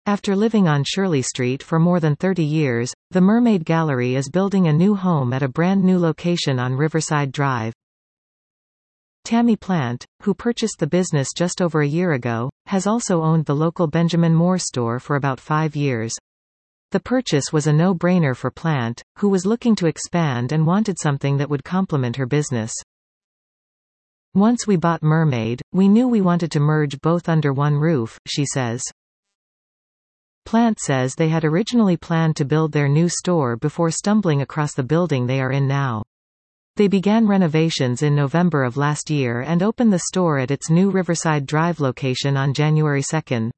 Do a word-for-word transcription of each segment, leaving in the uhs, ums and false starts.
After living on Shirley Street for more than thirty years, the Mermaid Gallery is building a new home at a brand new location on Riverside Drive. Tammy Plant, who purchased the business just over a year ago, has also owned the local Benjamin Moore store for about five years. The purchase was a no-brainer for Plant, who was looking to expand and wanted something that would complement her business. Once we bought Mermaid, we knew we wanted to merge both under one roof, she says. Plant says they had originally planned to build their new store before stumbling across the building they are in now. They began renovations in November of last year and opened the store at its new Riverside Drive location on January second.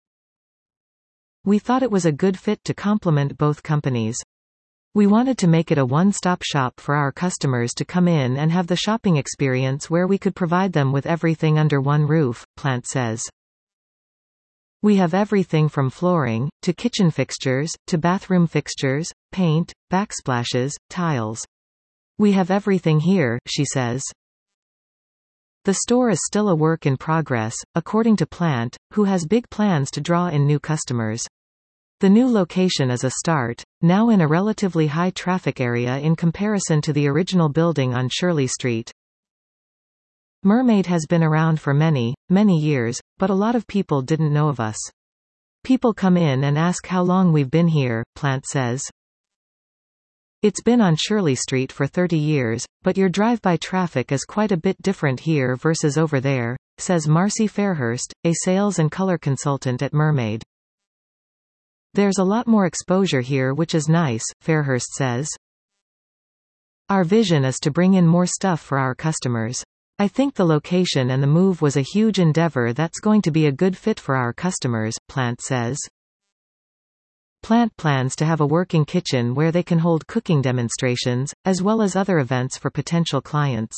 We thought it was a good fit to complement both companies. We wanted to make it a one-stop shop for our customers to come in and have the shopping experience where we could provide them with everything under one roof, Plant says. We have everything from flooring, to kitchen fixtures, to bathroom fixtures, paint, backsplashes, tiles. We have everything here, she says. The store is still a work in progress, according to Plant, who has big plans to draw in new customers. The new location is a start, now in a relatively high traffic area in comparison to the original building on Shirley Street. Mermaid has been around for many, many years, but a lot of people didn't know of us. People come in and ask how long we've been here, Plant says. It's been on Shirley Street for thirty years, but your drive-by traffic is quite a bit different here versus over there, says Marcy Fairhurst, a sales and color consultant at Mermaid. There's a lot more exposure here, which is nice, Fairhurst says. Our vision is to bring in more stuff for our customers. I think the location and the move was a huge endeavor that's going to be a good fit for our customers, Plant says. Plant plans to have a working kitchen where they can hold cooking demonstrations, as well as other events for potential clients.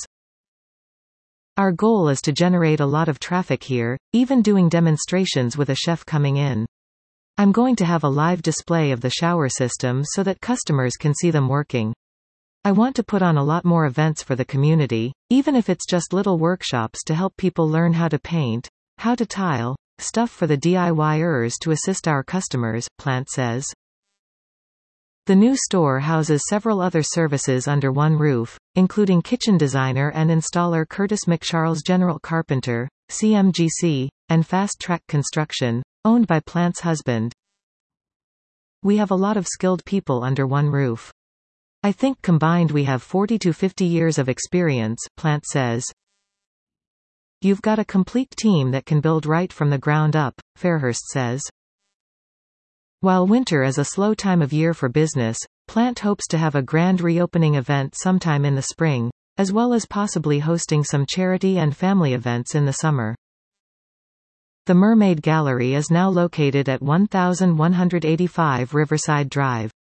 Our goal is to generate a lot of traffic here, even doing demonstrations with a chef coming in. I'm going to have a live display of the shower system so that customers can see them working. I want to put on a lot more events for the community, even if it's just little workshops to help people learn how to paint, how to tile, stuff for the DIYers to assist our customers, Plant says. The new store houses several other services under one roof, including kitchen designer and installer Curtis McCharles General Carpenter, C M G C, and Fast Track Construction, owned by Plant's husband. We have a lot of skilled people under one roof. I think combined we have forty to fifty years of experience, Plant says. You've got a complete team that can build right from the ground up, Fairhurst says. While winter is a slow time of year for business, Plant hopes to have a grand reopening event sometime in the spring, as well as possibly hosting some charity and family events in the summer. The Mermaid Gallery is now located at one thousand one hundred eighty-five Riverside Drive.